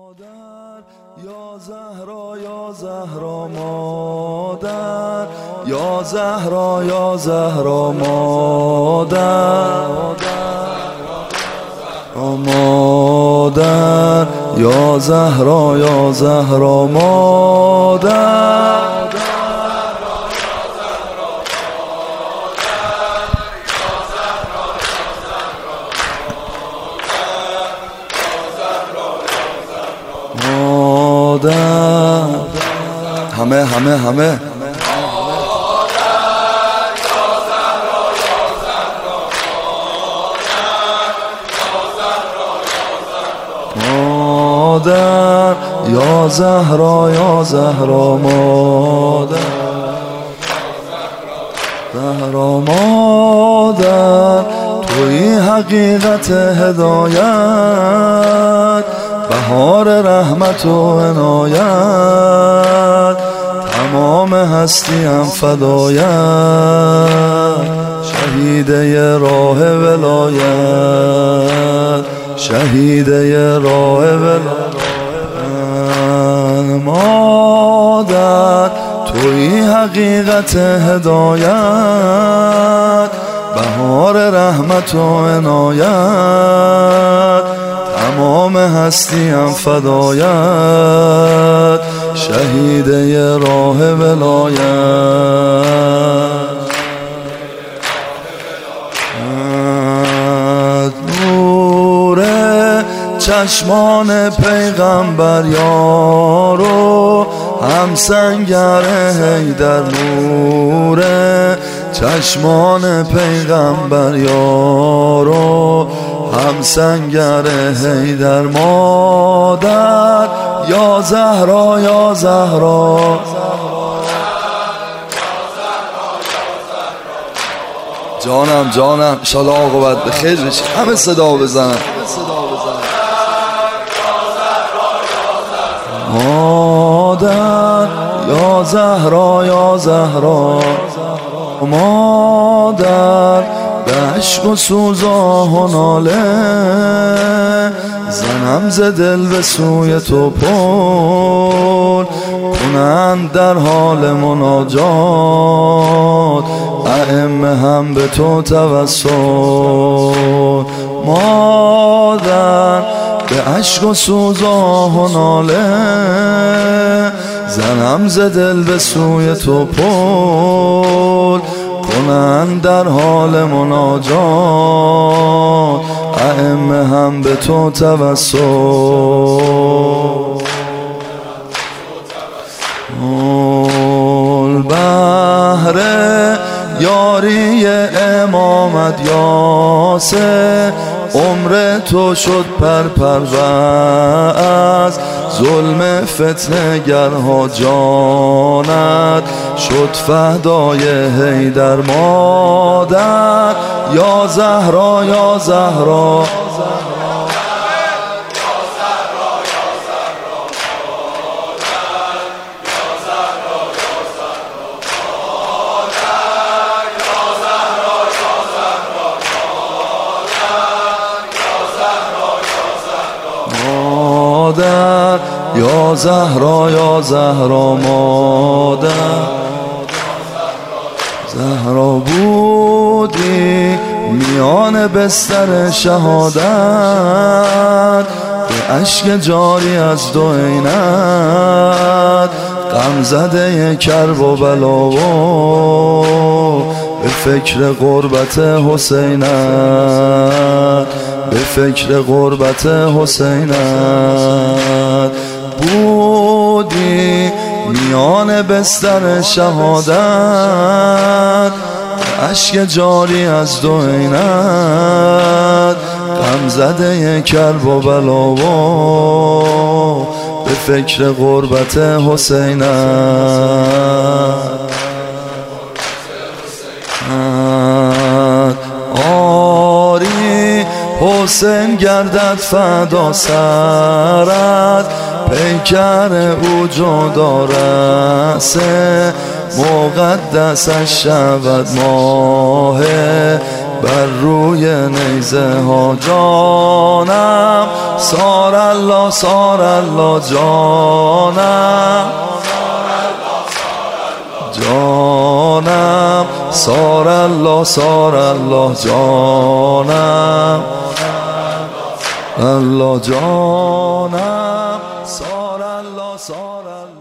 مادر یا زهرا یا زهرا مادر یا زهرا یا زهرا مادر مادر یا زهرا یا زهرا مادر همه مادر یا زهرا یا زهرا مادر زهرا مادر توی حقیقت هدایت، بهار رحمت و عنایت، تمام هستیم فدایت، شهیده راه ولایت، شهیده راه ولایت. مادر توی حقیقت هدایت، بهار رحمت و عنایت، تمام هستیم فدایت، شهیده راه ولایت. نور چشمان پیغمبر یارو، هم سنگر حیدر. نور چشمان پیغمبر یارو، هم سنگر حیدر. مادر یا زهرا یا زهرا جانم انشالله عاقبت به خیر بشه. همه صدا بزنن. مادر یا زهرا یا زهرا مادر، به عشق و سوز و ناله زنم ز دل به سوی تو پل کنند در حال مناجات، ائمه هم به تو توسل. مادر به عشق و سوز و ناله زنم ز دل به سوی تو پل کنند در حال مناجات، ائمه هم به تو توسل. بهر یاری امامت یاسر، عمر تو شد پرپر از ظلم فتنه گرها. جانت شد فدای حیدر. مادر یا زهرا یا زهرا مادر یا زهرا یا زهرا مادر. زهرا بودی میان بستر شهادت، به اشک جاری از دو عینت، غم زده کرب و بلا و به فکر غربت حسینت، به فکر غربت حسینت. بودی میان بستر شهادت، اشک جاری از دو عینت، غم زده کرب و بلا و به فکر غربت حسینت. آری حسین گردد فدا سرت، پیکر او جدا رسه، مقدسش شود ماه بر روی نیزه ها جانم سار الله سار الله جانم جانم سار الله سار الله جانم الله جانم سار الله سار الله